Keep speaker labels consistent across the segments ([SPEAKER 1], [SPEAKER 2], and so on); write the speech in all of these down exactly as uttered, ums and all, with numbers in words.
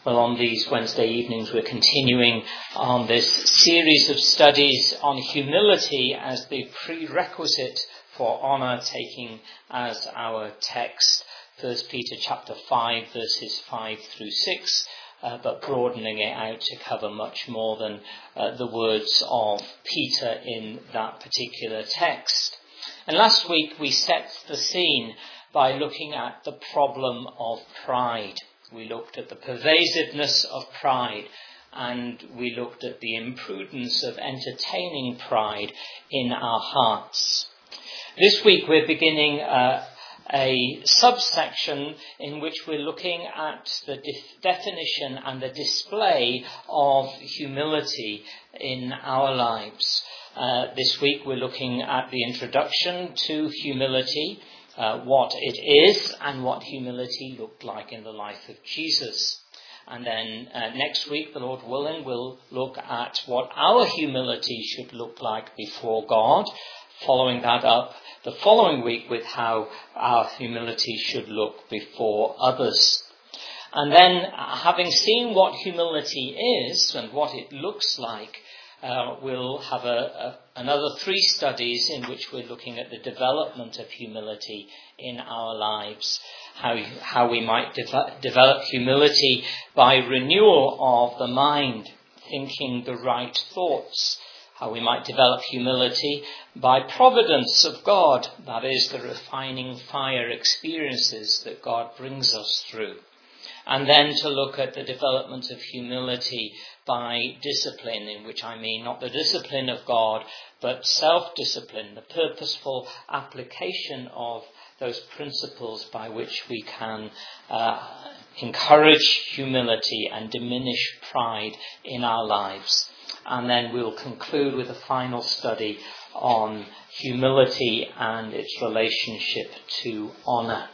[SPEAKER 1] Well, on these Wednesday evenings, we're continuing on this series of studies on humility as the prerequisite for honour, taking as our text First Peter chapter five, verses five through six, uh, but broadening it out to cover much more than uh, the words of Peter in that particular text. And last week we set the scene by looking at the problem of pride. We looked at the pervasiveness of pride, and we looked at the imprudence of entertaining pride in our hearts. This week we're beginning uh, a subsection in which we're looking at the def- definition and the display of humility in our lives. Uh, this week we're looking at the introduction to humility, Uh, what it is and what humility looked like in the life of Jesus. And then uh, next week, the Lord willing, we'll look at what our humility should look like before God, following that up the following week with how our humility should look before others. And then, having seen what humility is and what it looks like, Uh, we'll have a, a, another three studies in which we're looking at the development of humility in our lives, how how we might de- develop humility by renewal of the mind, thinking the right thoughts, how we might develop humility by providence of God, that is, the refining fire experiences that God brings us through. And then to look at the development of humility by discipline, in which I mean not the discipline of God, but self-discipline, the purposeful application of those principles by which we can uh, encourage humility and diminish pride in our lives. And then we'll conclude with a final study on humility and its relationship to honour.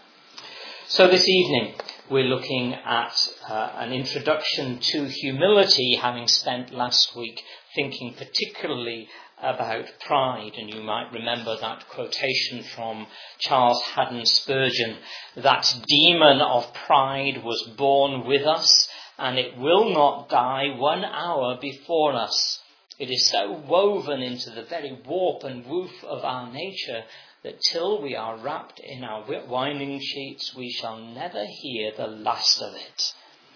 [SPEAKER 1] So this evening, we're looking at uh, an introduction to humility, having spent last week thinking particularly about pride. And you might remember that quotation from Charles Haddon Spurgeon, that demon of pride was born with us, and it will not die one hour before us. It is so woven into the very warp and woof of our nature that till we are wrapped in our winding sheets, we shall never hear the last of it.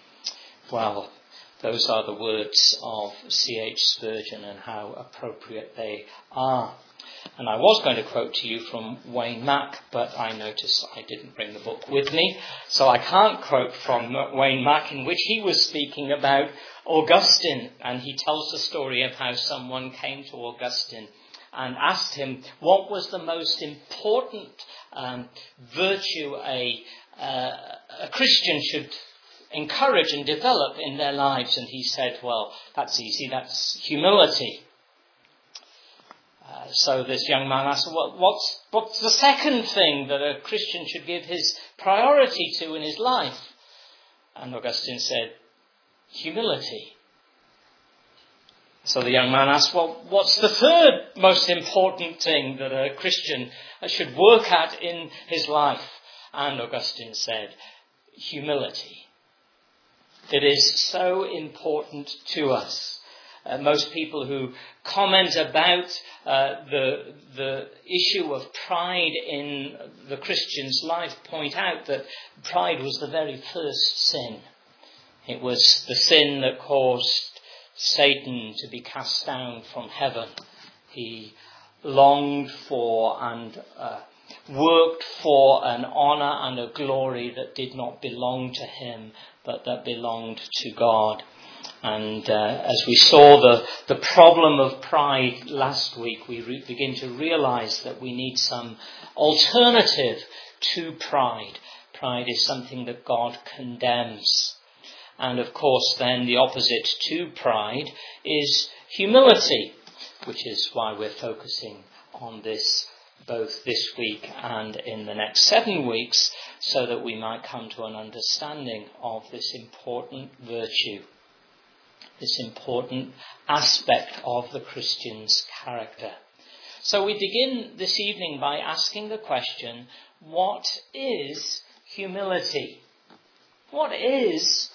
[SPEAKER 1] Well, those are the words of C H Spurgeon, and how appropriate they are. And I was going to quote to you from Wayne Mack, but I noticed I didn't bring the book with me, so I can't quote from Wayne Mack, in which he was speaking about Augustine, and he tells the story of how someone came to Augustine and asked him what was the most important um, virtue a, uh, a Christian should encourage and develop in their lives. And he said, well, that's easy, that's humility. Uh, so this young man asked, well, what's, what's the second thing that a Christian should give his priority to in his life? And Augustine said, humility. So the young man asked, well, what's the third most important thing that a Christian should work at in his life? And Augustine said, humility. It is so important to us. Uh, most people who comment about uh, the, the issue of pride in the Christian's life point out that pride was the very first sin. It was the sin that caused Satan to be cast down from heaven. He longed for and uh, worked for an honour and a glory that did not belong to him, but that belonged to God. And uh, as we saw the, the problem of pride last week, we re- begin to realise that we need some alternative to pride. Pride is something that God condemns. And of course then the opposite to pride is humility, which is why we're focusing on this both this week and in the next seven weeks, so that we might come to an understanding of this important virtue, this important aspect of the Christian's character. So we begin this evening by asking the question, what is humility? What is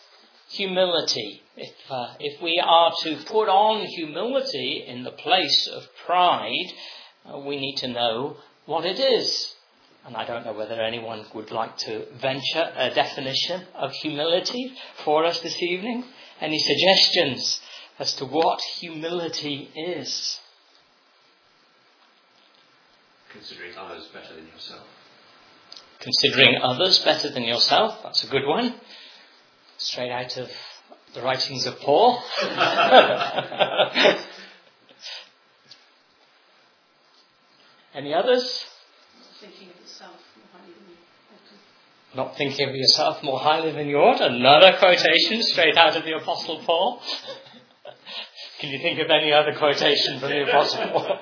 [SPEAKER 1] humility. If, uh, if we are to put on humility in the place of pride, uh, we need to know what it is. And I don't know whether anyone would like to venture a definition of humility for us this evening. Any suggestions as to what humility is?
[SPEAKER 2] Considering others better than yourself.
[SPEAKER 1] Considering others better than yourself, that's a good one. Straight out of the writings of Paul. Any others?
[SPEAKER 3] Thinking of yourself more highly than you ought to.
[SPEAKER 1] Not thinking of yourself more highly than you ought. Another quotation straight out of the Apostle Paul. Can you think of any other quotation from the Apostle Paul?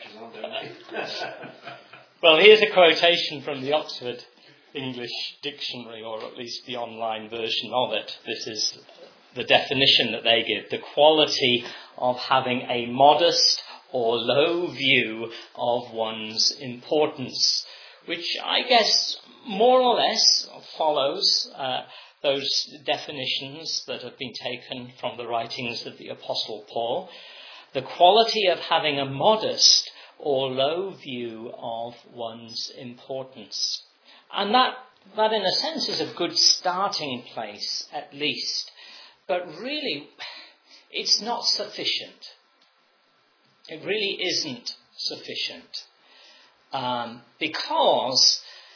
[SPEAKER 1] Well, here's a quotation from the Oxford English Dictionary, or at least the online version of it. This is the definition that they give: the quality of having a modest or low view of one's importance, which I guess more or less follows uh, those definitions that have been taken from the writings of the Apostle Paul. The quality of having a modest or low view of one's importance. And that, that in a sense is a good starting place, at least. But really, it's not sufficient. It really isn't sufficient. Um, because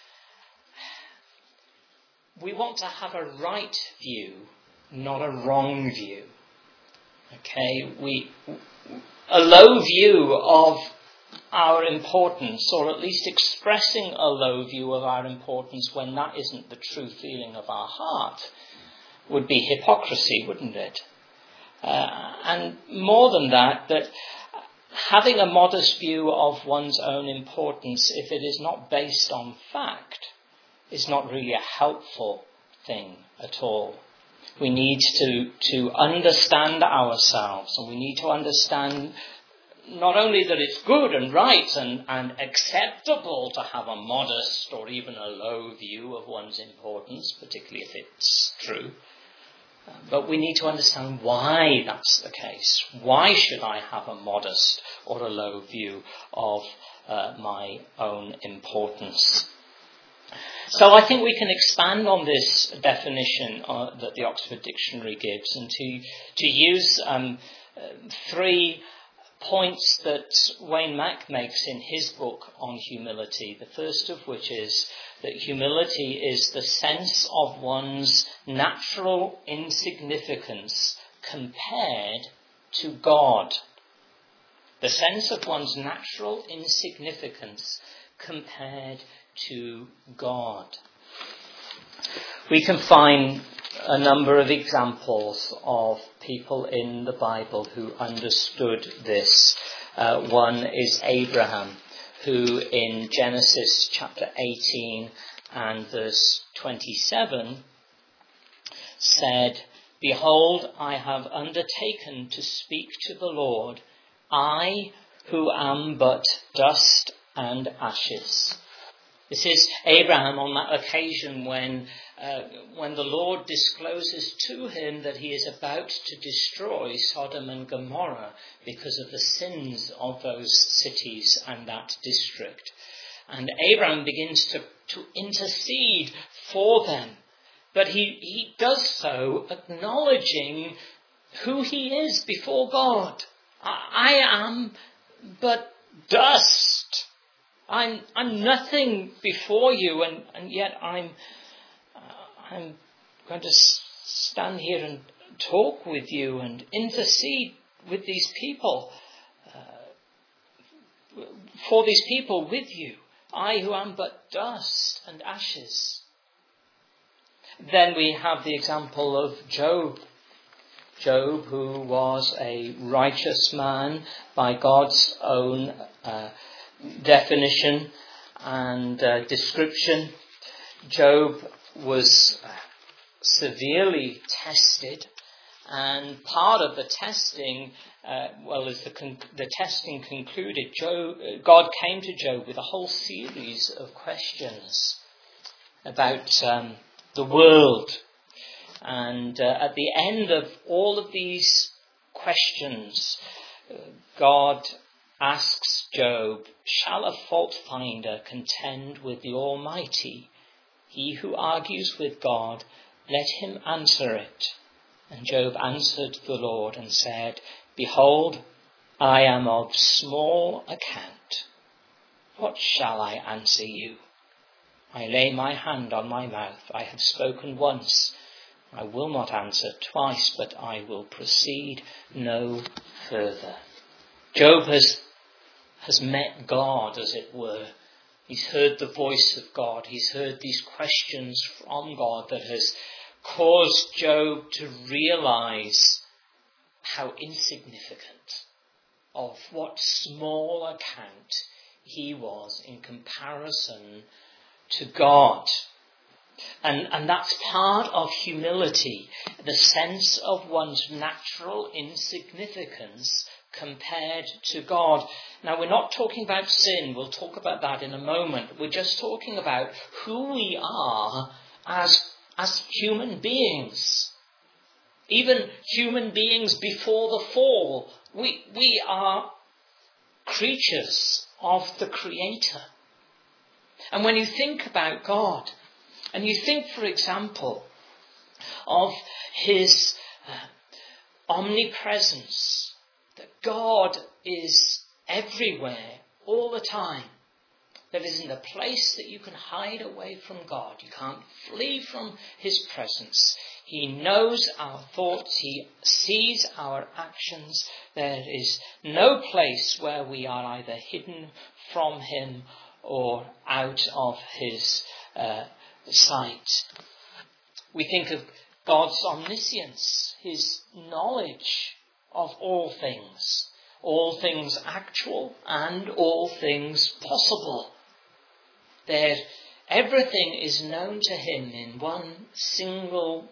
[SPEAKER 1] we want to have a right view, not a wrong view. Okay, we a low view of our importance, or at least expressing a low view of our importance when that isn't the true feeling of our heart, would be hypocrisy, wouldn't it? Uh, and more than that, that having a modest view of one's own importance, if it is not based on fact, is not really a helpful thing at all. We need to, to understand ourselves, and we need to understand not only that it's good and right and, and acceptable to have a modest or even a low view of one's importance, particularly if it's true, but we need to understand why that's the case. Why should I have a modest or a low view of uh, my own importance? So I think we can expand on this definition uh, that the Oxford Dictionary gives, and to, to use um, uh, three points that Wayne Mack makes in his book on humility. The first of which is that humility is the sense of one's natural insignificance compared to God. The sense of one's natural insignificance compared to God. We can find a number of examples of people in the Bible who understood this. Uh, one is Abraham, who in Genesis chapter eighteen and verse twenty-seven said, "Behold, I have undertaken to speak to the Lord, I who am but dust and ashes." This is Abraham on that occasion when uh, when the Lord discloses to him that he is about to destroy Sodom and Gomorrah because of the sins of those cities and that district. And Abraham begins to, to intercede for them. But he, he does so acknowledging who he is before God. I, I am but dust. I'm I'm nothing before you, and, and yet I'm uh, I'm going to s- stand here and talk with you and intercede with these people, uh, for these people with you. I who am but dust and ashes. Then we have the example of Job. Job, who was a righteous man by God's own uh, definition and uh, description. Job was severely tested, and part of the testing, uh, well, as the, con- the testing concluded, Job, God came to Job with a whole series of questions about um, the world. And uh, at the end of all of these questions, uh, God asks Job, shall a fault finder contend with the Almighty? He who argues with God, let him answer it. And Job answered the Lord and said, behold, I am of small account. What shall I answer you? I lay my hand on my mouth. I have spoken once. I will not answer twice, but I will proceed no further. Job has, has met God, as it were. He's heard the voice of God. He's heard these questions from God that has caused Job to realize how insignificant, of what small account he was in comparison to God. And, and that's part of humility, the sense of one's natural insignificance compared to God. Now, we're not talking about sin. We'll talk about that in a moment. We're just talking about who we are as, as human beings. Even human beings before the fall. We, we are creatures of the Creator. And when you think about God, and you think, for example, of his uh, omnipresence, that God is everywhere, all the time. There isn't a place that you can hide away from God. You can't flee from his presence. He knows our thoughts. He sees our actions. There is no place where we are either hidden from him or out of his uh, sight. We think of God's omniscience, his knowledge of all things, all things actual and all things possible. There, everything is known to him in one single,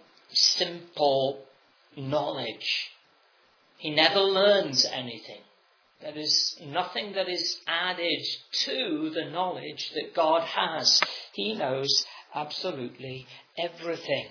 [SPEAKER 1] simple knowledge. He never learns anything. There is nothing that is added to the knowledge that God has. He knows absolutely everything.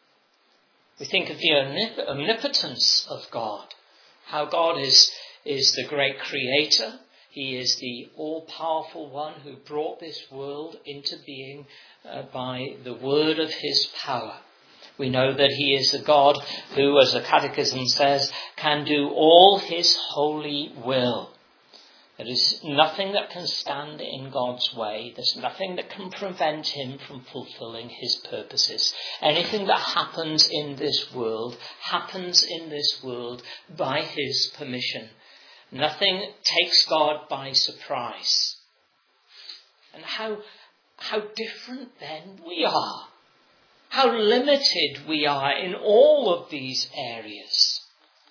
[SPEAKER 1] We think of the omnip- omnipotence of God, how God is, is the great creator. He is the all-powerful one who brought this world into being uh, by the word of his power. We know that he is the God who, as the Catechism says, can do all his holy will. There is nothing that can stand in God's way. There's nothing that can prevent him from fulfilling his purposes. Anything that happens in this world happens in this world by his permission. Nothing takes God by surprise. And how, how different then we are. How limited we are in all of these areas.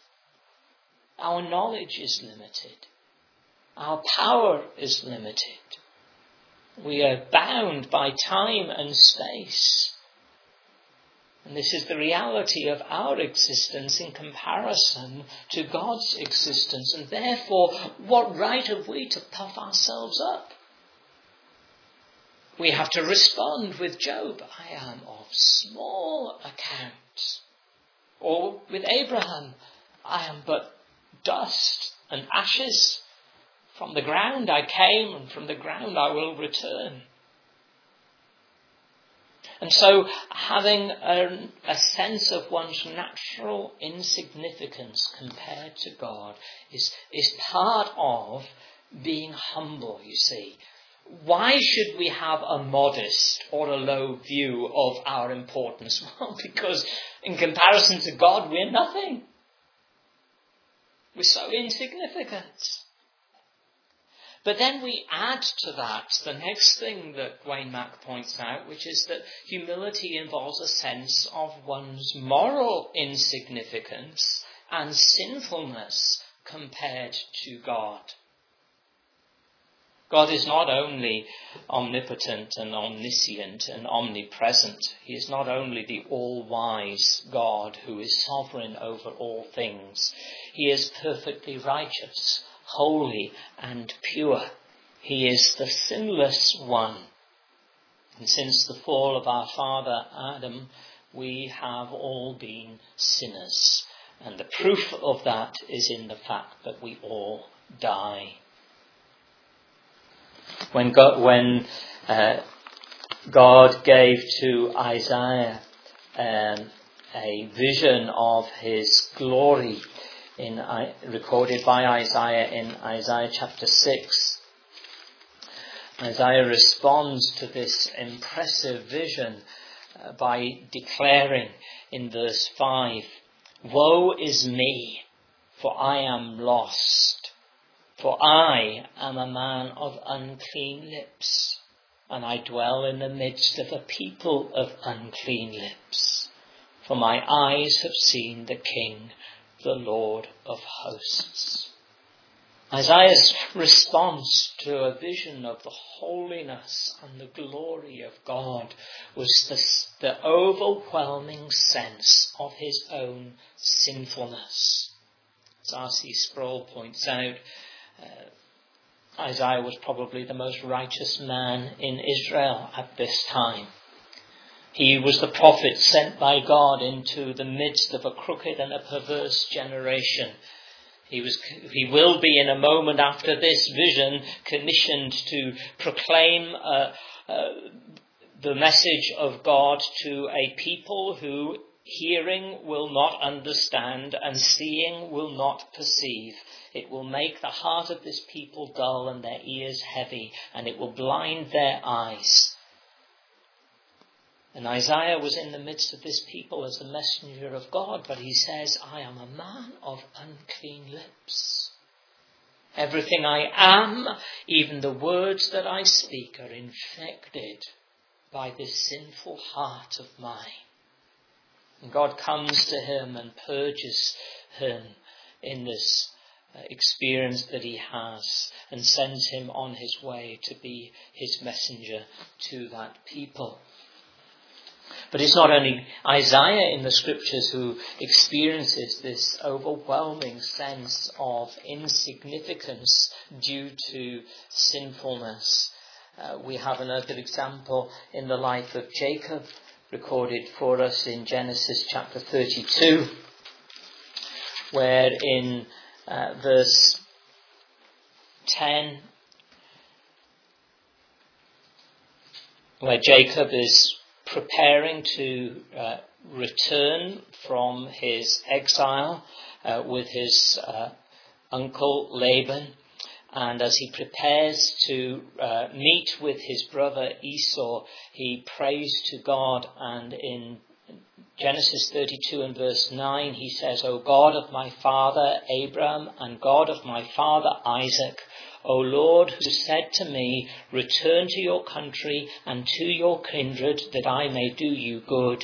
[SPEAKER 1] Our knowledge is limited. Our power is limited. We are bound by time and space. And this is the reality of our existence in comparison to God's existence. And therefore, what right have we to puff ourselves up? We have to respond with Job, I am of small account. Or with Abraham, I am but dust and ashes. From the ground I came, and from the ground I will return. And so having a, a sense of one's natural insignificance compared to God is, is part of being humble, you see. Why should we have a modest or a low view of our importance? Well, because in comparison to God, we're nothing. We're so insignificant. But then we add to that the next thing that Wayne Mack points out, which is that humility involves a sense of one's moral insignificance and sinfulness compared to God. God is not only omnipotent and omniscient and omnipresent. He is not only the all-wise God who is sovereign over all things. He is perfectly righteous, holy and pure. He is the sinless one. And since the fall of our father Adam, We have all been sinners. And the proof of that is in the fact that we all die. When God, when, uh, God gave to Isaiah um, a vision of his glory, in uh, recorded by Isaiah in Isaiah chapter six, Isaiah responds to this impressive vision uh, by declaring in verse five, "Woe is me, for I am lost, for I am a man of unclean lips, and I dwell in the midst of a people of unclean lips. For my eyes have seen the King, the Lord of hosts." Isaiah's response to a vision of the holiness and the glory of God was the, the overwhelming sense of his own sinfulness. As R C Sproul points out, uh, Isaiah was probably the most righteous man in Israel at this time. He was the prophet sent by God into the midst of a crooked and a perverse generation. He was, he will be in a moment after this vision commissioned to proclaim uh, uh, the message of God to a people who hearing will not understand and seeing will not perceive. It will make the heart of this people dull and their ears heavy, and it will blind their eyes. And Isaiah was in the midst of this people as the messenger of God, but he says, "I am a man of unclean lips. Everything I am, even the words that I speak, are infected by this sinful heart of mine." And God comes to him and purges him in this experience that he has and sends him on his way to be his messenger to that people. But it's not only Isaiah in the scriptures who experiences this overwhelming sense of insignificance due to sinfulness. Uh, we have another example in the life of Jacob, recorded for us in Genesis chapter thirty-two, where in uh, verse ten, where Jacob is preparing to uh, return from his exile uh, with his uh, uncle Laban. And as he prepares to uh, meet with his brother Esau, he prays to God. And in Genesis thirty-two and verse nine, he says, "O God of my father Abraham and God of my father Isaac, O Lord, who said to me, return to your country and to your kindred, that I may do you good.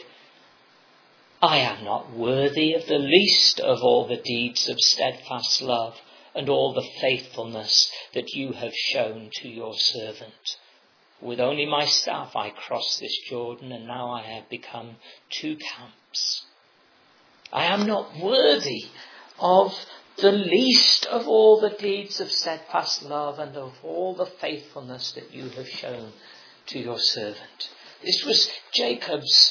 [SPEAKER 1] I am not worthy of the least of all the deeds of steadfast love and all the faithfulness that you have shown to your servant. With only my staff I crossed this Jordan, and now I have become two camps. I am not worthy of the least of all the deeds of steadfast love and of all the faithfulness that you have shown to your servant." This was Jacob's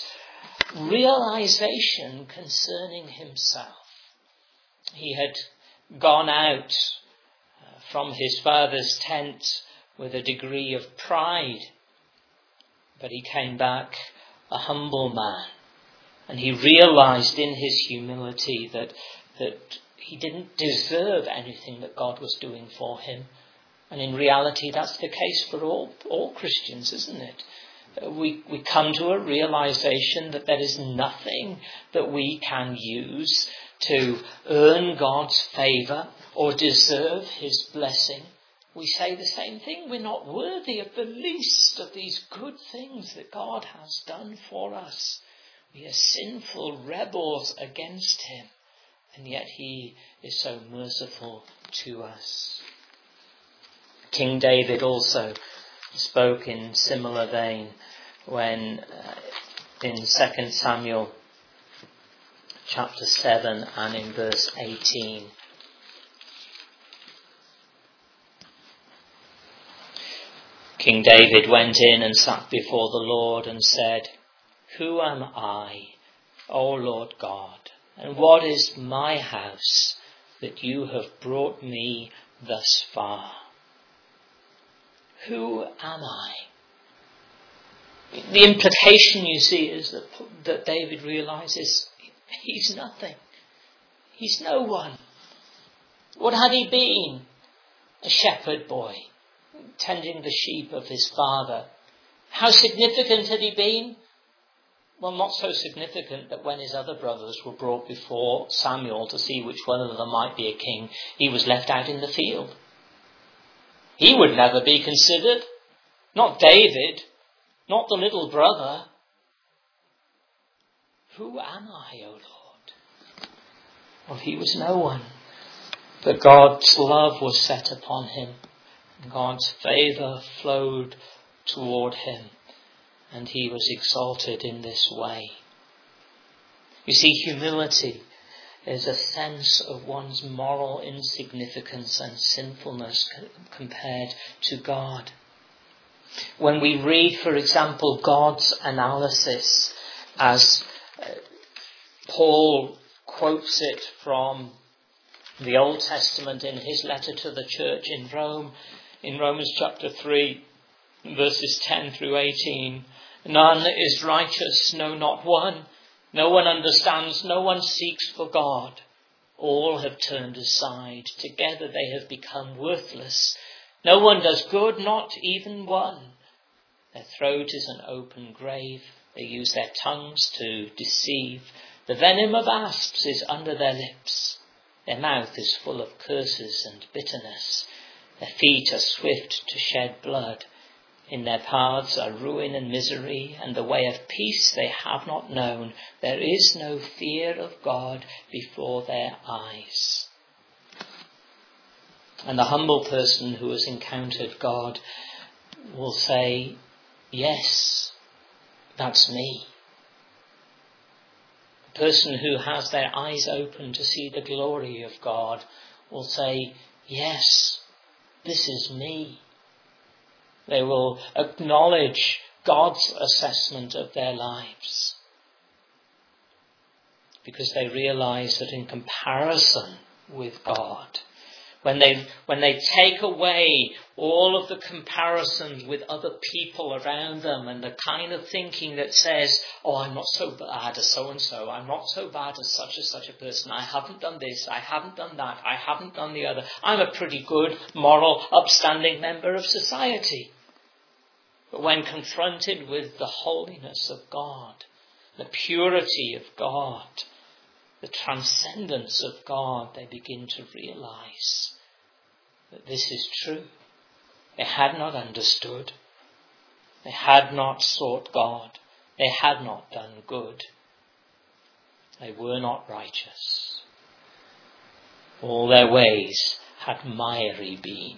[SPEAKER 1] realization concerning himself. He had gone out from his father's tent with a degree of pride, but he came back a humble man, and he realized in his humility that that he didn't deserve anything that God was doing for him. And in reality, that's the case for all, all Christians, isn't it? We, we come to a realization that there is nothing that we can use to earn God's favour or deserve his blessing. We say the same thing. We're not worthy of the least of these good things that God has done for us. We are sinful rebels against him. And yet he is so merciful to us. King David also spoke in similar vein when uh, in Second Samuel chapter seven and in verse eighteen. King David went in and sat before the Lord and said, "Who am I O Lord God, and what is my house that you have brought me thus far? Who am I? The implication, you see, is that, that David realizes he's nothing. He's no one. What had he been? A shepherd boy, tending the sheep of his father. How significant had he been? Well, not so significant that when his other brothers were brought before Samuel to see which one of them might be a king, he was left out in the field. He would never be considered. Not David, not the little brother. Who am I, O Lord? Well, he was no one. But God's love was set upon him. God's favour flowed toward him. And he was exalted in this way. You see, humility is a sense of one's moral insignificance and sinfulness compared to God. When we read, for example, God's analysis, as Paul quotes it from the Old Testament in his letter to the church in Rome, in Romans chapter three, verses ten through eighteen, none is righteous, no, not one. No one understands, no one seeks for God. All have turned aside. Together they have become worthless. No one does good, not even one. Their throat is an open grave. They use their tongues to deceive. The venom of asps is under their lips. Their mouth is full of curses and bitterness. Their feet are swift to shed blood. In their paths are ruin and misery, and the way of peace they have not known. There is no fear of God before their eyes. And the humble person who has encountered God will say, yes, that's me. The person who has their eyes open to see the glory of God will say, yes, this is me. They will acknowledge God's assessment of their lives because they realize that in comparison with God, when they when they take away all of the comparisons with other people around them and the kind of thinking that says, oh, I'm not so bad as so-and-so, I'm not so bad as such and such a person, I haven't done this, I haven't done that, I haven't done the other, I'm a pretty good, moral, upstanding member of society. But when confronted with the holiness of God, the purity of God, the transcendence of God, they begin to realize that this is true. They had not understood. They had not sought God. They had not done good. They were not righteous. All their ways had miry been.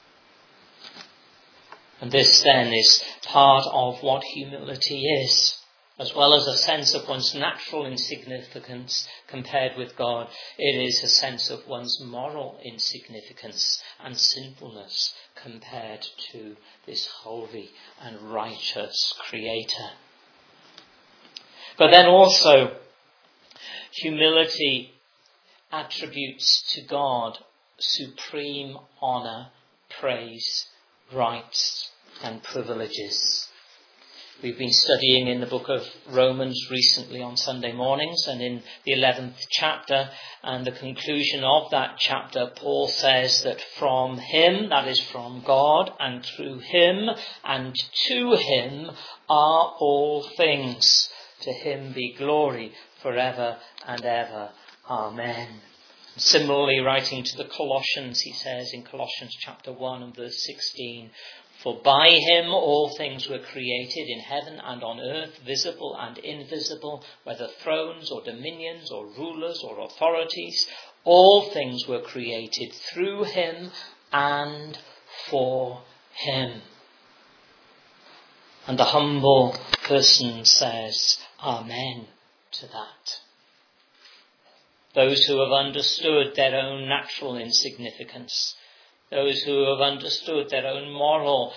[SPEAKER 1] And this then is part of what humility is. As well as a sense of one's natural insignificance compared with God, it is a sense of one's moral insignificance and sinfulness compared to this holy and righteous Creator. But then also, humility attributes to God supreme honour, praise, rights and privileges. We've been studying in the book of Romans recently on Sunday mornings, and in the eleventh chapter and the conclusion of that chapter, Paul says that from him, that is from God, and through him and to him are all things. To him be glory forever and ever. Amen. Similarly, writing to the Colossians, he says in Colossians chapter one and verse sixteen, for by him all things were created in heaven and on earth, visible and invisible, whether thrones or dominions or rulers or authorities. All things were created through him and for him. And the humble person says, Amen to that. Those who have understood their own natural insignificance, those who have understood their own moral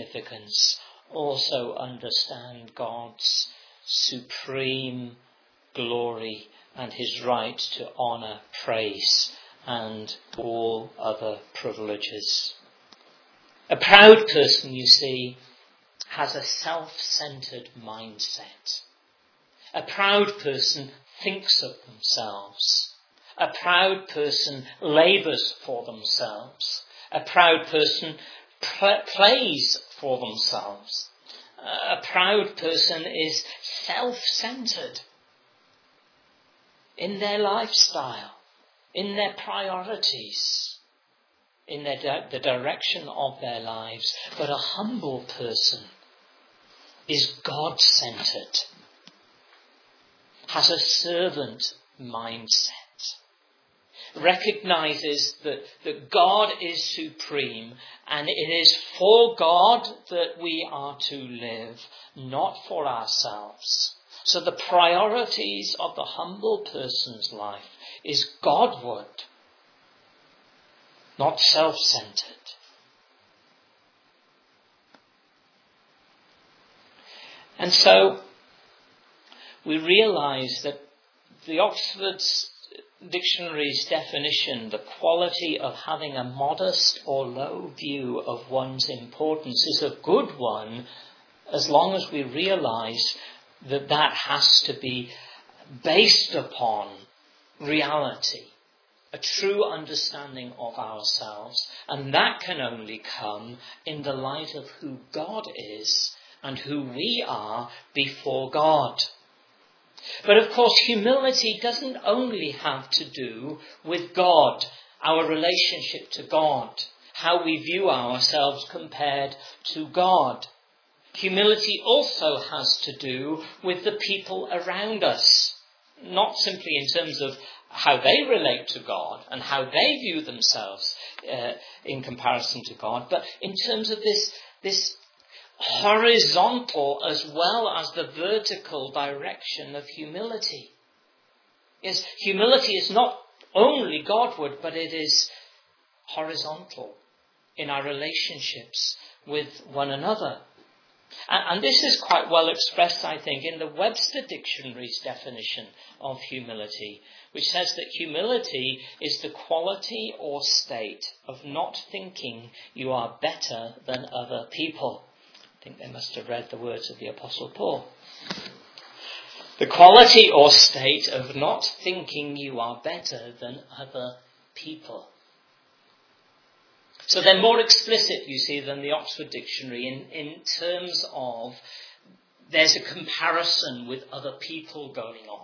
[SPEAKER 1] insignificance, also understand God's supreme glory and his right to honour, praise and all other privileges. A proud person, you see, has a self-centred mindset. A proud person thinks of themselves. A proud person labours for themselves. A proud person pl- plays for themselves. A proud person is self-centred in their lifestyle, in their priorities, in their di- the direction of their lives. But a humble person is God-centred, has a servant mindset, recognises that, that God is supreme and it is for God that we are to live, not for ourselves. So the priorities of the humble person's life is Godward, not self-centred. And so we realise that the Oxford Dictionary's definition, the quality of having a modest or low view of one's importance, is a good one as long as we realise that that has to be based upon reality, a true understanding of ourselves, and that can only come in the light of who God is and who we are before God. But of course, humility doesn't only have to do with God, our relationship to God, how we view ourselves compared to God. Humility also has to do with the people around us, not simply in terms of how they relate to God and how they view themselves uh, in comparison to God, but in terms of this, this horizontal as well as the vertical direction of humility. Yes, humility is not only Godward, but it is horizontal in our relationships with one another. And, and this is quite well expressed, I think, in the Webster Dictionary's definition of humility, which says that humility is the quality or state of not thinking you are better than other people. I think they must have read the words of the Apostle Paul. The quality or state of not thinking you are better than other people. So they're more explicit, you see, than the Oxford Dictionary in, in terms of there's a comparison with other people going on.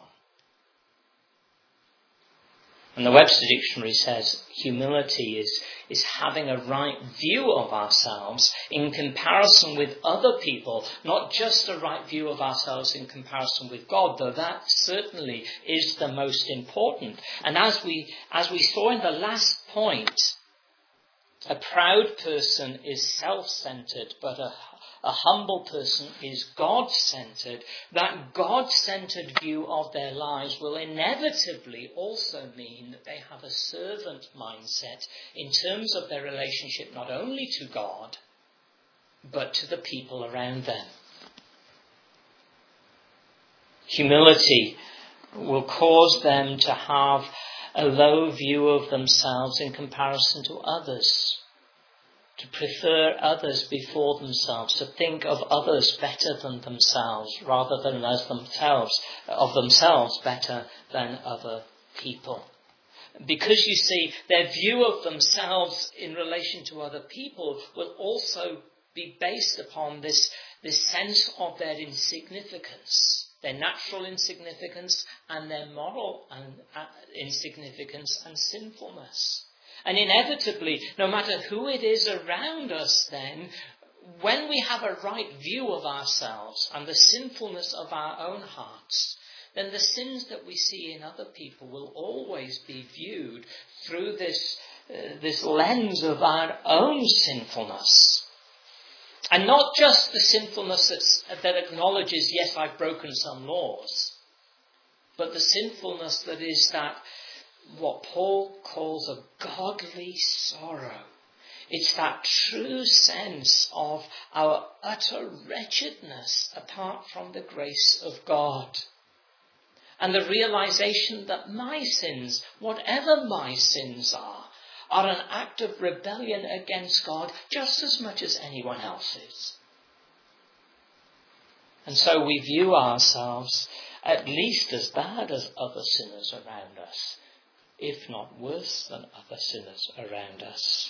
[SPEAKER 1] And the Webster Dictionary says humility is, is having a right view of ourselves in comparison with other people, not just a right view of ourselves in comparison with God, though that certainly is the most important. And as we, as we saw in the last point, a proud person is self-centred, but a A humble person is God-centred. That God-centred view of their lives will inevitably also mean that they have a servant mindset in terms of their relationship not only to God, but to the people around them. Humility will cause them to have a low view of themselves in comparison to others, to prefer others before themselves, to think of others better than themselves, rather than as themselves, of themselves better than other people. Because you see, their view of themselves in relation to other people will also be based upon this, this sense of their insignificance, their natural insignificance and their moral insignificance and sinfulness. And inevitably, no matter who it is around us then, when we have a right view of ourselves and the sinfulness of our own hearts, then the sins that we see in other people will always be viewed through this, uh, this lens of our own sinfulness. And not just the sinfulness that's, that acknowledges, yes, I've broken some laws, but the sinfulness that is that what Paul calls a godly sorrow. It's that true sense of our utter wretchedness apart from the grace of God. And the realization that my sins, whatever my sins are, are an act of rebellion against God just as much as anyone else's. And so we view ourselves at least as bad as other sinners around us, if not worse than other sinners around us.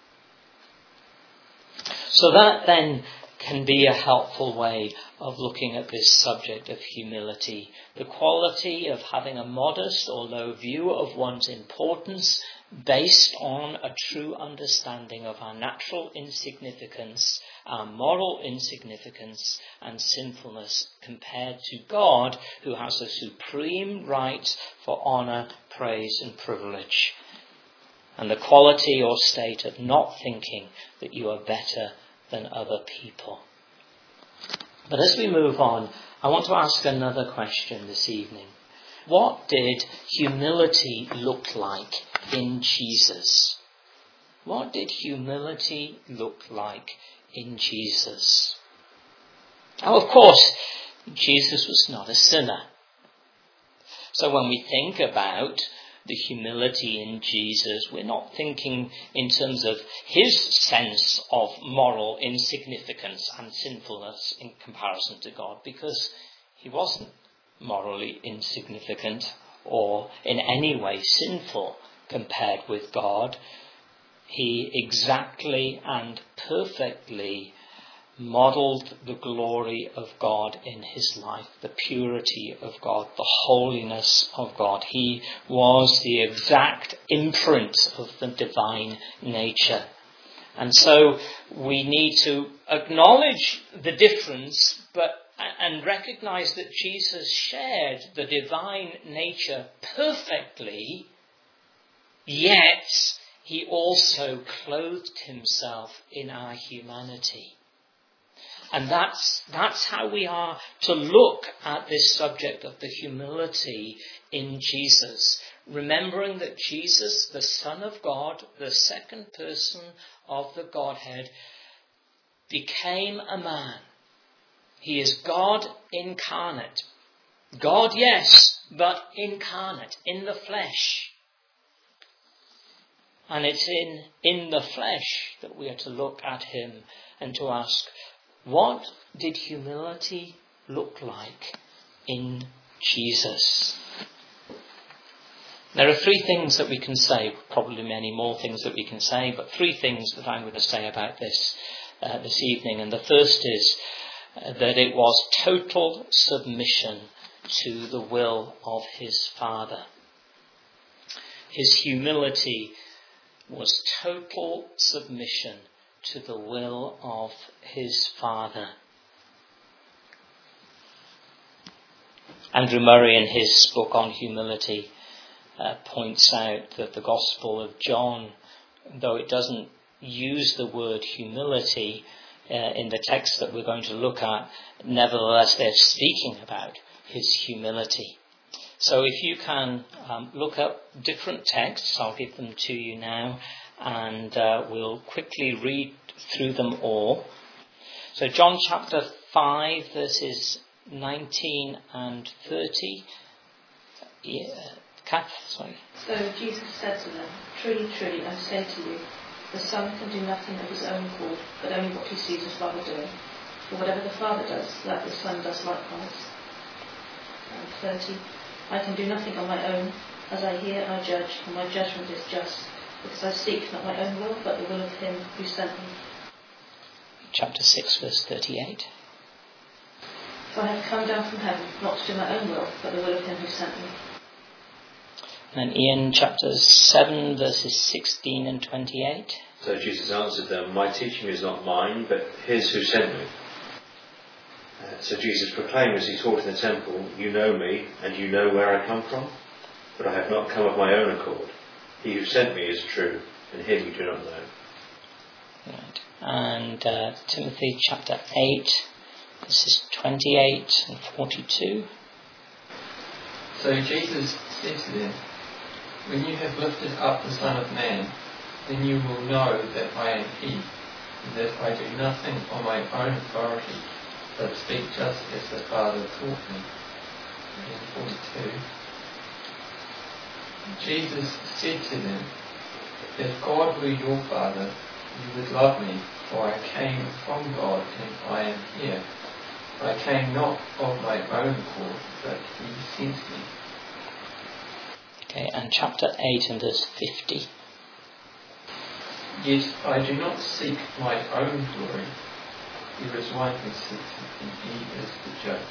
[SPEAKER 1] So that then can be a helpful way of looking at this subject of humility. The quality of having a modest or low view of one's importance based on a true understanding of our natural insignificance, our moral insignificance and sinfulness compared to God, who has a supreme right for honour, praise and privilege. And the quality or state of not thinking that you are better than other people. But as we move on, I want to ask another question this evening. What did humility look like in Jesus? What did humility look like in Jesus? Now, of course, Jesus was not a sinner. So when we think about the humility in Jesus, we're not thinking in terms of his sense of moral insignificance and sinfulness in comparison to God, because he wasn't morally insignificant or in any way sinful compared with God. He exactly and perfectly modelled the glory of God in his life, the purity of God, the holiness of God. He was the exact imprint of the divine nature. And so we need to acknowledge the difference, but and recognise that Jesus shared the divine nature perfectly, yet he also clothed himself in our humanity. And that's, that's how we are to look at this subject of the humility in Jesus. Remembering that Jesus, the Son of God, the second person of the Godhead, became a man. He is God incarnate. God, yes, but incarnate, in the flesh. And it's in, in the flesh that we are to look at him and to ask, what did humility look like in Jesus? There are three things that we can say, probably many more things that we can say, but three things that I'm going to say about this uh, this evening. And the first is uh, that it was total submission to the will of his Father. His humility was total submission to the will of his Father. Andrew Murray, in his book on humility, uh, points out that the Gospel of John, though it doesn't use the word humility uh, in the text that we're going to look at, nevertheless they're speaking about his humility. So if you can um, look up different texts, I'll give them to you now, and uh, we'll quickly read through them all. So John chapter five, verses nineteen and thirty. Yeah, Kath, sorry.
[SPEAKER 3] So Jesus said to them, "Truly, truly, I say to you, the Son can do nothing of his own accord, but only what he sees his Father doing. For whatever the Father does, that the Son does likewise." And thirty. "I can do nothing on my own. As I hear, I judge, and my judgment is just, because I seek not my own will, but the will of him who sent me."
[SPEAKER 1] Chapter six, verse thirty-eight.
[SPEAKER 3] "For I have come down from heaven, not to do my own will, but the will of him who sent me."
[SPEAKER 1] And then Ian, chapter seven, verses sixteen and twenty-eight.
[SPEAKER 2] So Jesus answered them, "My teaching is not mine, but his who sent me." Uh, so Jesus proclaimed as he taught in the temple, "You know me, and you know where I come from, but I have not come of my own accord. He who sent me is true, and him you do not know."
[SPEAKER 1] Right. And uh, Timothy chapter eight, verses twenty-eight and forty-two.
[SPEAKER 4] So Jesus said to them, "When you have lifted up the Son of Man, then you will know that I am he, and that I do nothing on my own authority, but speak just as the Father taught me. in forty-two, Jesus said to them, "If God were your Father, you would love me, for I came from God and I am here. I came not of my own accord, but he sent me."
[SPEAKER 1] Okay, and chapter eight and verse fifty.
[SPEAKER 4] "Yet I do not seek my own glory. There is one who seeks it, and he is the judge."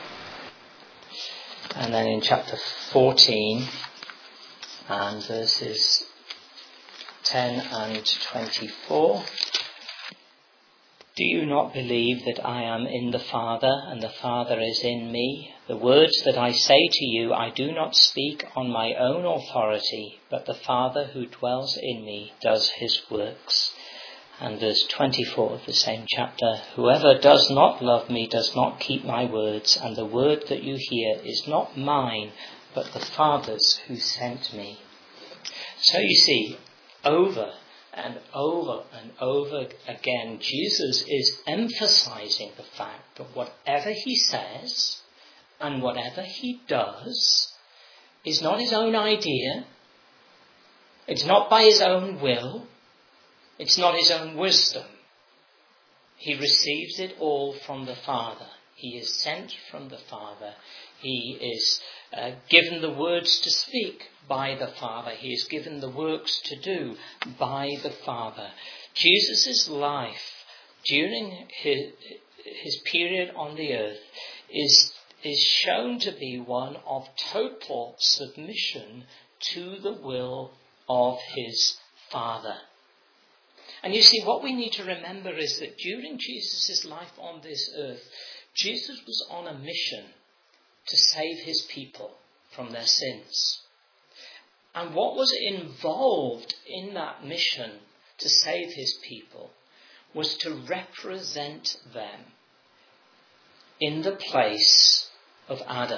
[SPEAKER 1] And then in chapter fourteen and verses ten and twenty-four. "Do you not believe that I am in the Father and the Father is in me? The words that I say to you I do not speak on my own authority, but the Father who dwells in me does his works." And verse twenty-four of the same chapter, "Whoever does not love me does not keep my words, and the word that you hear is not mine, but the Father's who sent me." So you see, over and over and over again, Jesus is emphasizing the fact that whatever he says and whatever he does is not his own idea. It's not by his own will. It's not his own wisdom. He receives it all from the Father. He is sent from the Father. He is uh, given the words to speak by the Father. He is given the works to do by the Father. Jesus' life during his, his period on the earth is, is shown to be one of total submission to the will of his Father. And you see, what we need to remember is that during Jesus' life on this earth, Jesus was on a mission to save his people from their sins. And what was involved in that mission to save his people was to represent them in the place of Adam.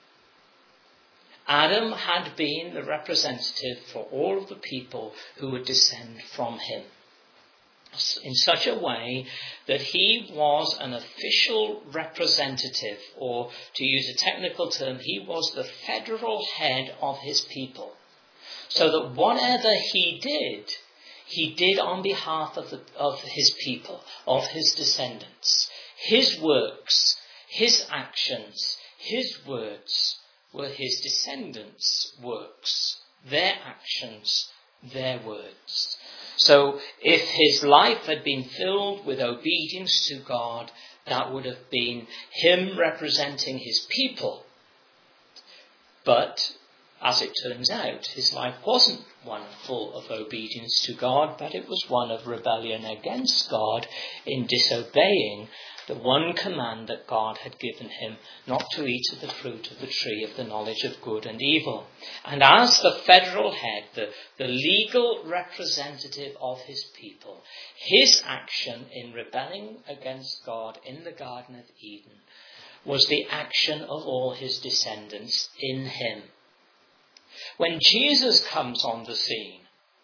[SPEAKER 1] Adam had been the representative for all of the people who would descend from him, in such a way that he was an official representative, or to use a technical term, he was the federal head of his people. So that whatever he did, he did on behalf of, the, of his people, of his descendants. His works, his actions, his words were his descendants' works, their actions, their words. So if his life had been filled with obedience to God, that would have been him representing his people. But as it turns out, his life wasn't one full of obedience to God, but it was one of rebellion against God in disobeying the one command that God had given him, not to eat of the fruit of the tree of the knowledge of good and evil. And as the federal head, the, the legal representative of his people, his action in rebelling against God in the Garden of Eden was the action of all his descendants in him. When Jesus comes on the scene,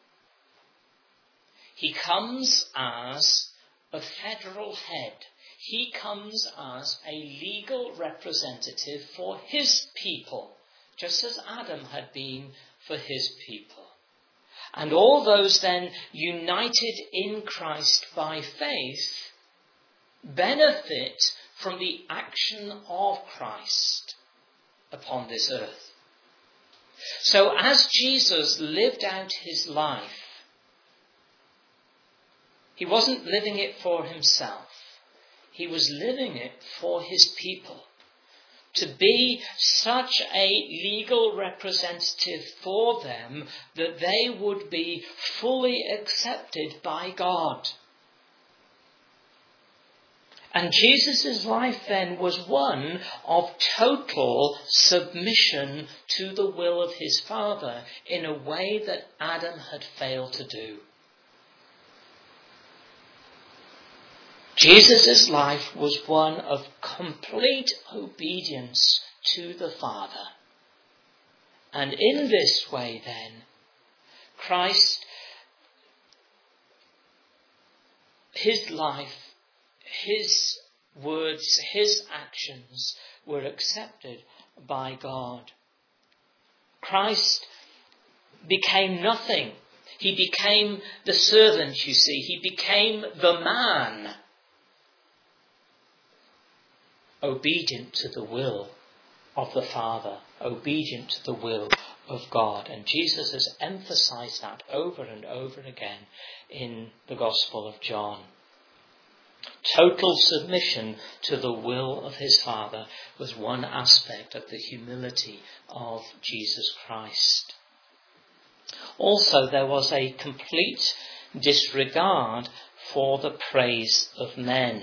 [SPEAKER 1] he comes as a federal head. He comes as a legal representative for his people, just as Adam had been for his people. And all those then united in Christ by faith benefit from the action of Christ upon this earth. So as Jesus lived out his life, he wasn't living it for himself. He was living it for his people. To be such a legal representative for them that they would be fully accepted by God. And Jesus' life then was one of total submission to the will of his Father in a way that Adam had failed to do. Jesus' life was one of complete obedience to the Father. And in this way then, Christ, his life, his words, his actions were accepted by God. Christ became nothing. He became the servant, you see. He became the man, obedient to the will of the Father, obedient to the will of God. And Jesus has emphasized that over and over again in the Gospel of John. Total submission to the will of his Father was one aspect of the humility of Jesus Christ. Also, there was a complete disregard for the praise of men.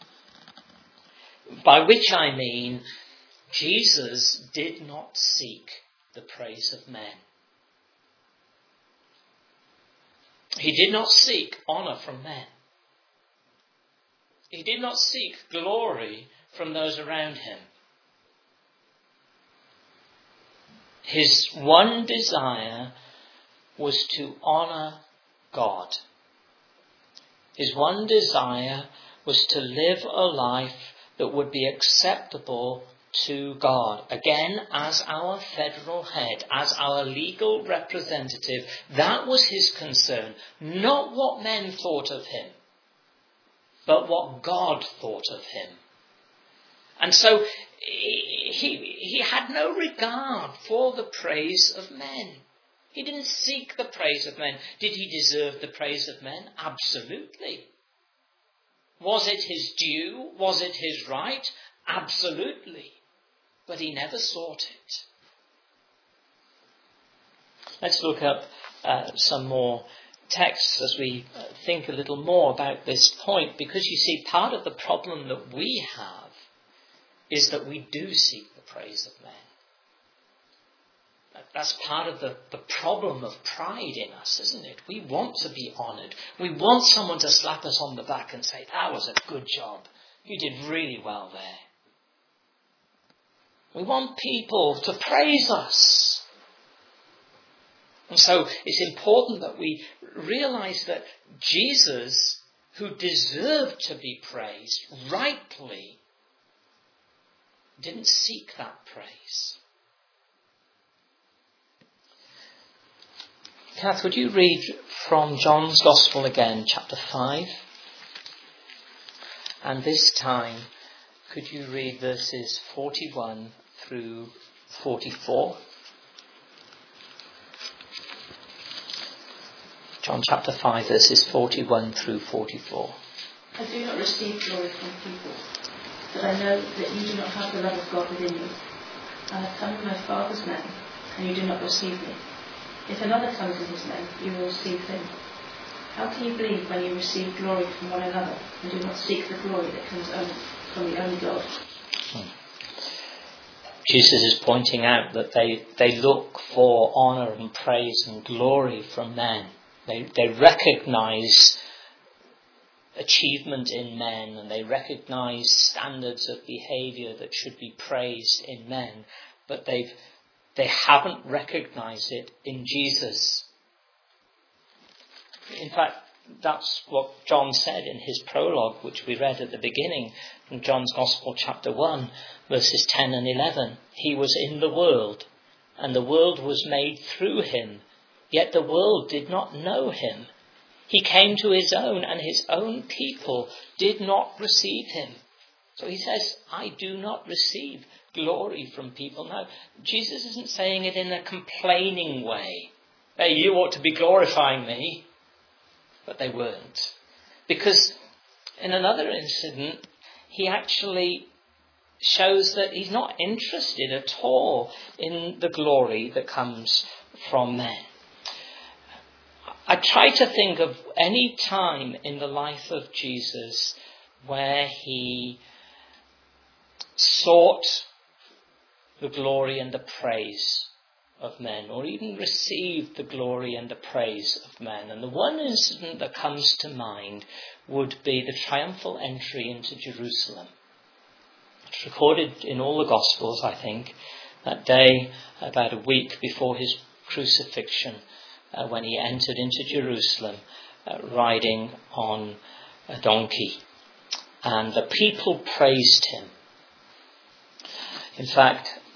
[SPEAKER 1] By which I mean, Jesus did not seek the praise of men. He did not seek honour from men. He did not seek glory from those around him. His one desire was to honour God. His one desire was to live a life that would be acceptable to God. Again, as our federal head, as our legal representative, that was his concern. Not what men thought of him, but what God thought of him. And so he, he had no regard for the praise of men. He didn't seek the praise of men. Did he deserve the praise of men? Absolutely. Was it his due? Was it his right? Absolutely. But he never sought it. Let's look up uh, some more texts as we uh, think a little more about this point, because you see, part of the problem that we have is that we do seek the praise of men. That's part of the, the problem of pride in us, isn't it? We want to be honoured. We want someone to slap us on the back and say, that was a good job. You did really well there. We want people to praise us. And so it's important that we realise that Jesus, who deserved to be praised rightly, didn't seek that praise. Kath, would you read from John's Gospel again, chapter five? And this time, could you read verses forty-one through forty-four? John chapter five, verses forty-one through forty-four.
[SPEAKER 3] I do not receive glory from people, but I know that you do not have the love of God within you. I have come in my Father's name, and you do not receive me. If another comes in his name, you will receive him. How can you believe when you receive glory from one another and do not seek the glory that comes only from the only God?
[SPEAKER 1] Hmm. Jesus is pointing out that they, they look for honour and praise and glory from men. They, they recognise achievement in men, and they recognise standards of behaviour that should be praised in men, but they've They haven't recognised it in Jesus. In fact, that's what John said in his prologue, which we read at the beginning from John's Gospel, chapter one, verses ten and eleven. He was in the world, and the world was made through him, yet the world did not know him. He came to his own, and his own people did not receive him. So he says, I do not receive glory from people. Now, Jesus isn't saying it in a complaining way. Hey, you ought to be glorifying me. But they weren't. Because in another incident, he actually shows that he's not interested at all in the glory that comes from men. I try to think of any time in the life of Jesus where he sought the glory and the praise of men, or even received the glory and the praise of men. And the one incident that comes to mind would be the triumphal entry into Jerusalem. It's recorded in all the Gospels, I think, that day, about a week before his crucifixion, uh, when he entered into Jerusalem, uh, riding on a donkey. And the people praised him. In fact,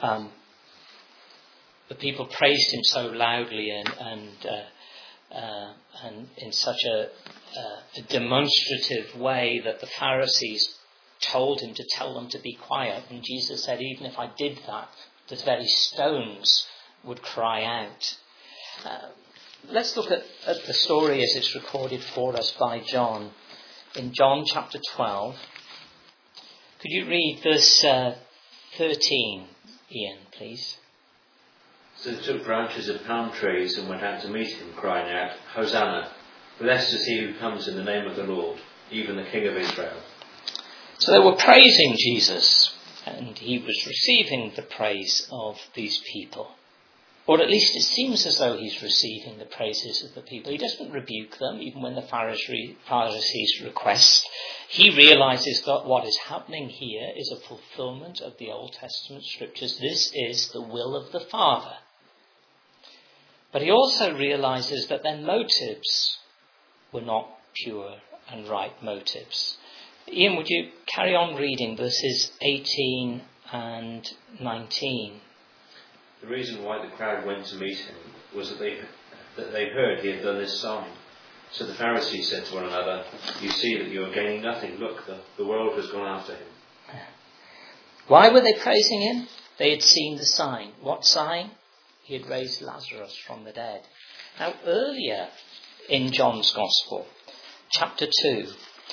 [SPEAKER 1] Um, the people praised him so loudly and and, uh, uh, and in such a, uh, a demonstrative way that the Pharisees told him to tell them to be quiet. And Jesus said, even if I did that, the very stones would cry out. Uh, let's look at, at the story as it's recorded for us by John. In John chapter twelve, could you read verse uh, thirteen, Ian, please?
[SPEAKER 2] So they took branches of palm trees and went out to meet him, crying out, Hosanna! Blessed is he who comes in the name of the Lord, even the King of Israel.
[SPEAKER 1] So they were praising Jesus, and he was receiving the praise of these people. Or at least it seems as though he's receiving the praises of the people. He doesn't rebuke them, even when the Pharisees request. He realizes that what is happening here is a fulfillment of the Old Testament scriptures. This is the will of the Father. But he also realizes that their motives were not pure and right motives. Ian, would you carry on reading verses eighteen and nineteen?
[SPEAKER 2] The reason why the crowd went to meet him was that they that they heard he had done this sign. So the Pharisees said to one another, you see that you are gaining nothing. Look, the, the world has gone after him.
[SPEAKER 1] Why were they praising him? They had seen the sign. What sign? He had raised Lazarus from the dead. Now, earlier in John's Gospel, chapter two,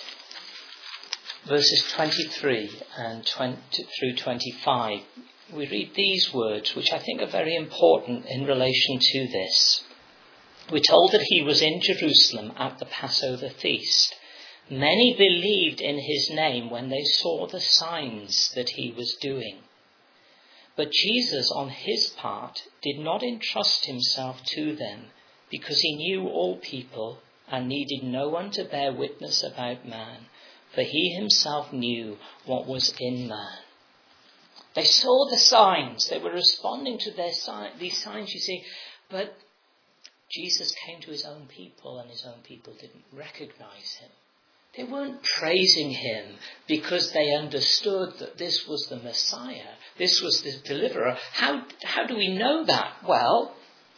[SPEAKER 1] verses twenty-three and twenty through twenty-five, we read these words, which I think are very important in relation to this. We're told that he was in Jerusalem at the Passover feast. Many believed in his name when they saw the signs that he was doing. But Jesus, on his part, did not entrust himself to them, because he knew all people and needed no one to bear witness about man, for he himself knew what was in man. They saw the signs. They were responding to their si- these signs, you see. But Jesus came to his own people, and his own people didn't recognize him. They weren't praising him because they understood that this was the Messiah. This was the deliverer. How, how do we know that? Well,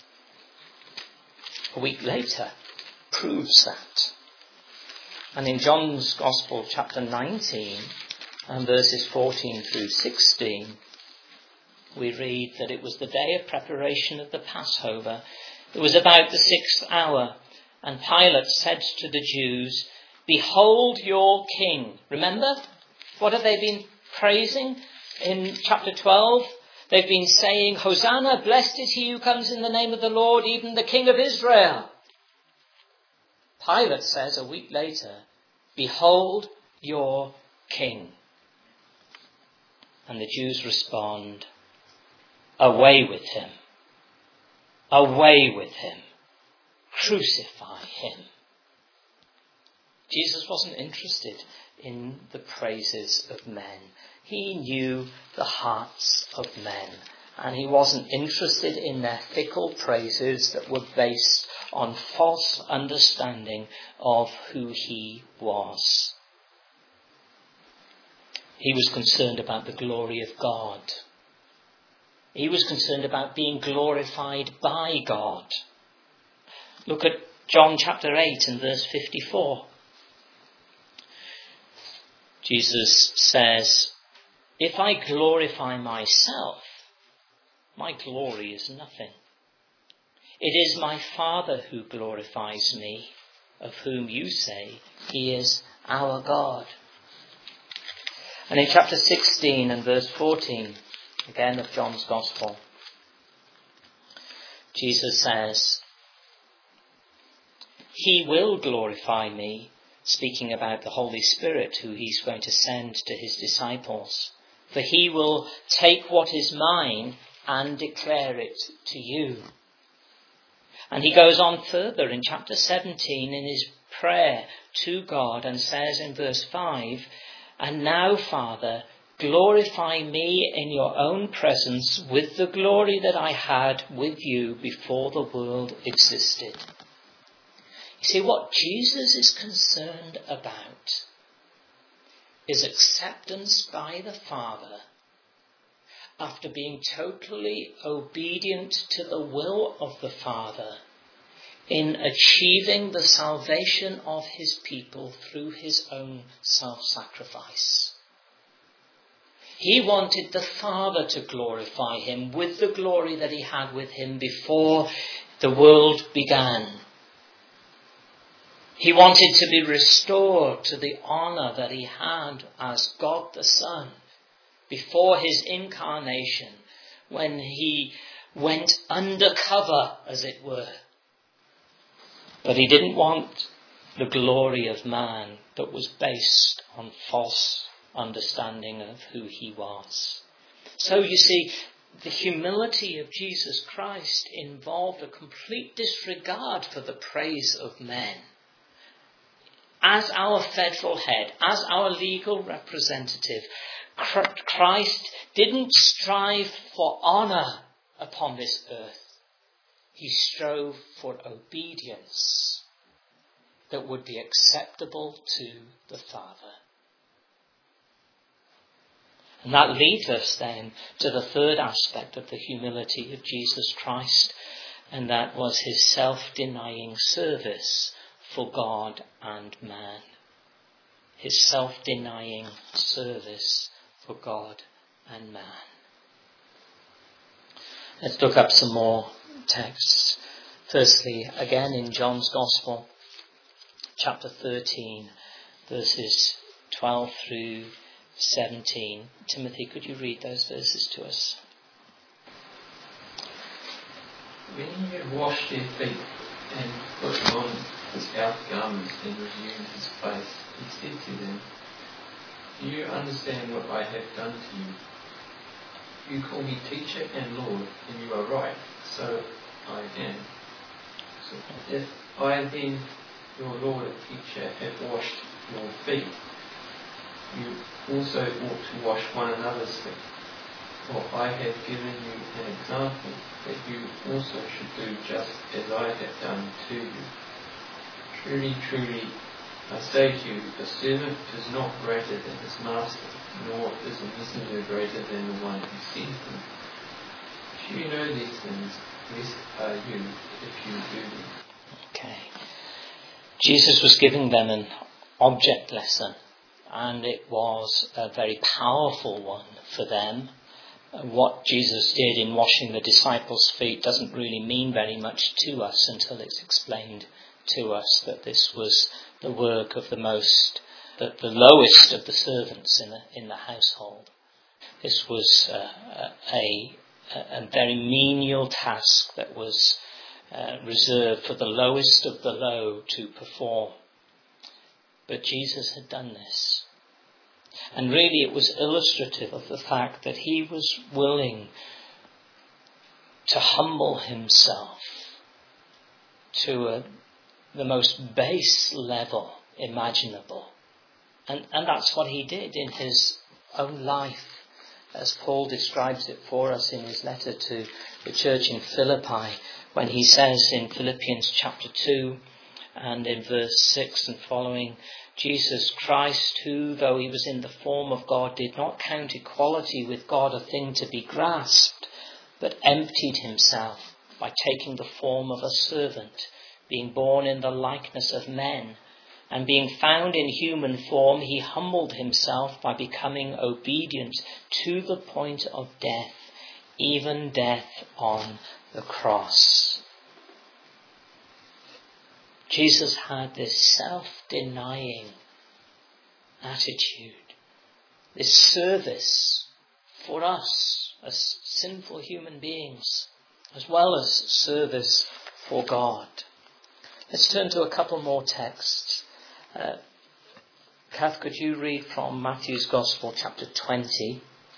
[SPEAKER 1] a week later proves that. And in John's Gospel, chapter nineteen, and verses fourteen through sixteen, we read that it was the day of preparation of the Passover. It was about the sixth hour, and Pilate said to the Jews, behold your king. Remember, what have they been praising in chapter twelve? They've been saying, Hosanna, blessed is he who comes in the name of the Lord, even the King of Israel. Pilate says a week later, behold your king. And the Jews respond, away with him. Away with him. Crucify him. Jesus wasn't interested in the praises of men. He knew the hearts of men. And he wasn't interested in their fickle praises that were based on false understanding of who he was. He was concerned about the glory of God. He was concerned about being glorified by God. Look at John chapter eight and verse fifty-four. Jesus says, if I glorify myself, my glory is nothing. It is my Father who glorifies me, of whom you say he is our God. And in chapter sixteen and verse fourteen, again of John's Gospel, Jesus says, he will glorify me, speaking about the Holy Spirit who he's going to send to his disciples. For he will take what is mine and declare it to you. And he goes on further in chapter seventeen in his prayer to God and says in verse five, and now, Father, glorify me in your own presence with the glory that I had with you before the world existed. You see, what Jesus is concerned about is acceptance by the Father after being totally obedient to the will of the Father in achieving the salvation of his people through his own self-sacrifice. He wanted the Father to glorify him with the glory that he had with him before the world began. He wanted to be restored to the honour that he had as God the Son before his incarnation, when he went undercover, as it were. But he didn't want the glory of man that was based on false understanding of who he was. So you see, the humility of Jesus Christ involved a complete disregard for the praise of men. As our federal head, as our legal representative, Christ didn't strive for honour upon this earth. He strove for obedience that would be acceptable to the Father. And that leads us then to the third aspect of the humility of Jesus Christ, and that was his self-denying service for God and man. His self-denying service for God and man. Let's look up some more texts. Firstly, again in John's Gospel, chapter thirteen, verses twelve through seventeen. Timothy, could you read those verses to us?
[SPEAKER 4] When he had washed their feet and put on his outer garments and resumed his place, he said to them, "Do you understand what I have done to you? You call me teacher and Lord, and you are right, so I am. So if I then, your Lord and teacher, have washed your feet, you also ought to wash one another's feet. For I have given you an example that you also should do just as I have done to you. Truly, truly, I say to you, the servant is not greater than his master, nor is a messenger greater than the one who sent him. If you know these things, blessed are you if you do them."
[SPEAKER 1] Okay. Jesus was giving them an object lesson, and it was a very powerful one for them. What Jesus did in washing the disciples' feet doesn't really mean very much to us until it's explained to us that this was the work of the most, the, the lowest of the servants in the, in the household. This was uh, a, a, a very menial task that was uh, reserved for the lowest of the low to perform. But Jesus had done this. And really it was illustrative of the fact that he was willing to humble himself to a, the most base level imaginable. And, and that's what he did in his own life, as Paul describes it for us in his letter to the church in Philippi, when he says in Philippians chapter two and in verse six and following, Jesus Christ, who, though he was in the form of God, did not count equality with God a thing to be grasped, but emptied himself by taking the form of a servant, being born in the likeness of men, and being found in human form, he humbled himself by becoming obedient to the point of death, even death on the cross. Jesus had this self-denying attitude, this service for us as sinful human beings, as well as service for God. Let's turn to a couple more texts. Uh, Kath, could you read from Matthew's Gospel, chapter twenty,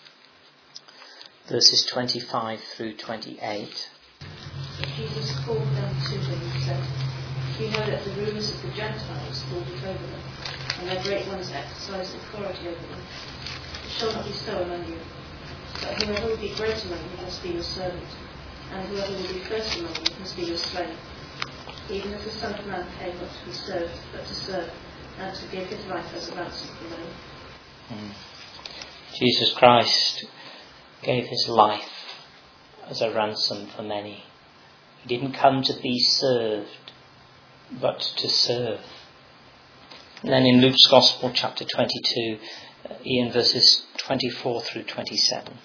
[SPEAKER 1] verses twenty-five through twenty-eight.
[SPEAKER 3] Jesus called them to him and said, "You know that the rulers of the Gentiles lord it over them, and their great ones exercise authority over them. It shall not be so among you. But whoever will be great among you must be your servant, and whoever will be first among you must be your slave. Even as the Son of Man came not to be served, but to serve, and to give his life as a ransom for many."
[SPEAKER 1] Mm. Jesus Christ gave his life as a ransom for many. He didn't come to be served, but to serve. And then in Luke's Gospel, chapter twenty-two, uh, Ian, verses twenty-four through twenty-seven.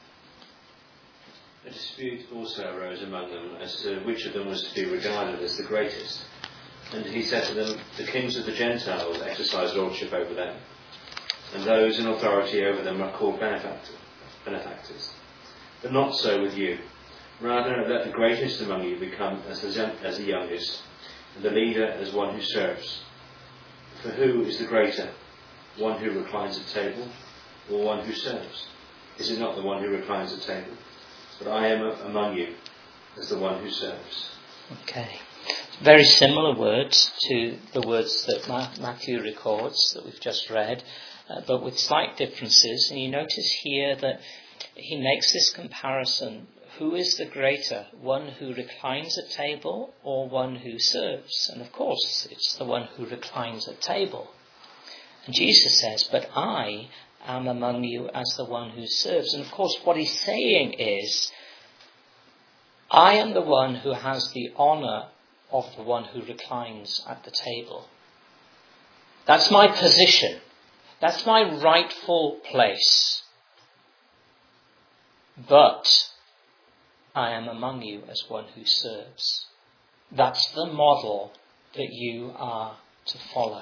[SPEAKER 2] A dispute also arose among them as to which of them was to be regarded as the greatest. And he said to them, the kings of the Gentiles exercise lordship over them, and those in authority over them are called benefactors. But not so with you. Rather, let the greatest among you become as the, as the youngest, and the leader as one who serves. For who is the greater, one who reclines at table, or one who serves? Is it not the one who reclines at table? But I am among you as the one who serves.
[SPEAKER 1] Okay. Very similar words to the words that Matthew records that we've just read, uh, but with slight differences. And you notice here that he makes this comparison. Who is the greater, one who reclines at table or one who serves? And of course, it's the one who reclines at table. And Jesus says, but I am among you as the one who serves. And of course, what he's saying is, I am the one who has the honour of the one who reclines at the table. That's my position. That's my rightful place. But I am among you as one who serves. That's the model that you are to follow.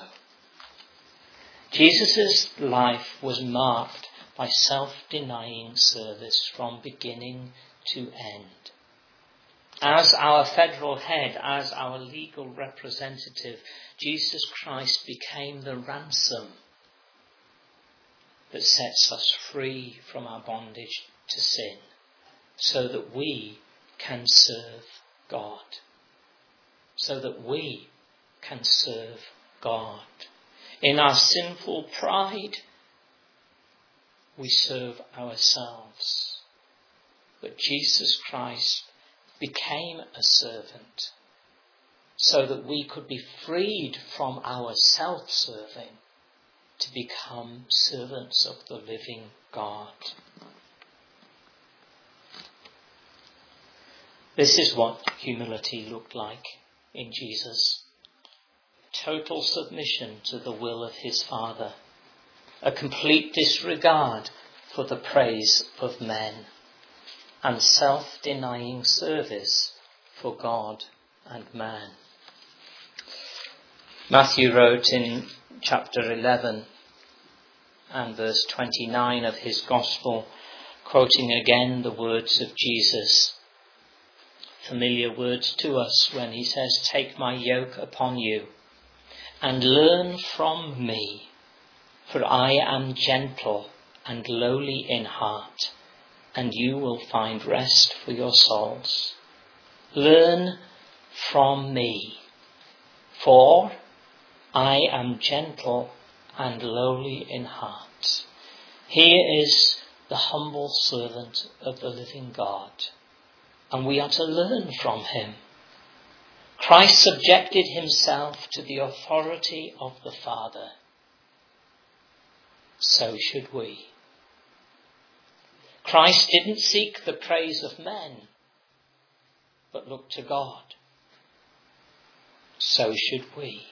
[SPEAKER 1] Jesus' life was marked by self-denying service from beginning to end. As our federal head, as our legal representative, Jesus Christ became the ransom that sets us free from our bondage to sin, so that we can serve God. So that we can serve God. In our sinful pride, we serve ourselves. But Jesus Christ became a servant so that we could be freed from our self-serving to become servants of the living God. This is what humility looked like in Jesus. Total submission to the will of his Father. A complete disregard for the praise of men. And self-denying service for God and man. Matthew wrote in chapter eleven and verse twenty-nine of his Gospel, quoting again the words of Jesus, familiar words to us when he says, take my yoke upon you and learn from me, for I am gentle and lowly in heart, and you will find rest for your souls. Learn from me, for I am gentle and lowly in heart. Here is the humble servant of the living God, and we are to learn from him. Christ subjected himself to the authority of the Father. So should we. Christ didn't seek the praise of men, but looked to God. So should we.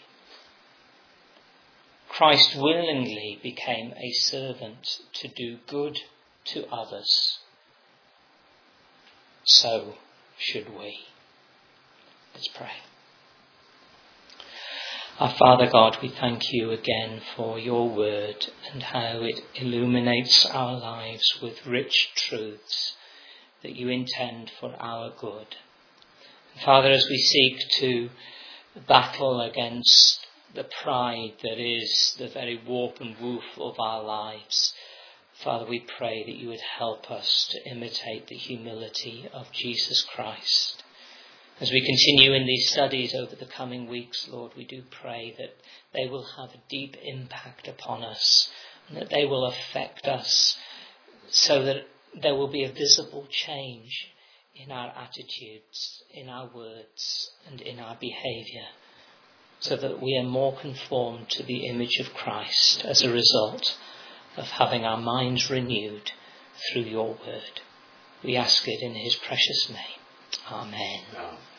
[SPEAKER 1] Christ willingly became a servant to do good to others. So should we. Let's pray. Our Father God, we thank you again for your word and how it illuminates our lives with rich truths that you intend for our good. And Father, as we seek to battle against the pride that is the very warp and woof of our lives, Father, we pray that you would help us to imitate the humility of Jesus Christ. As we continue in these studies over the coming weeks, Lord, we do pray that they will have a deep impact upon us and that they will affect us so that there will be a visible change in our attitudes, in our words, and in our behaviour, so that we are more conformed to the image of Christ as a result of having our minds renewed through your word. We ask it in his precious name. Amen.
[SPEAKER 2] No.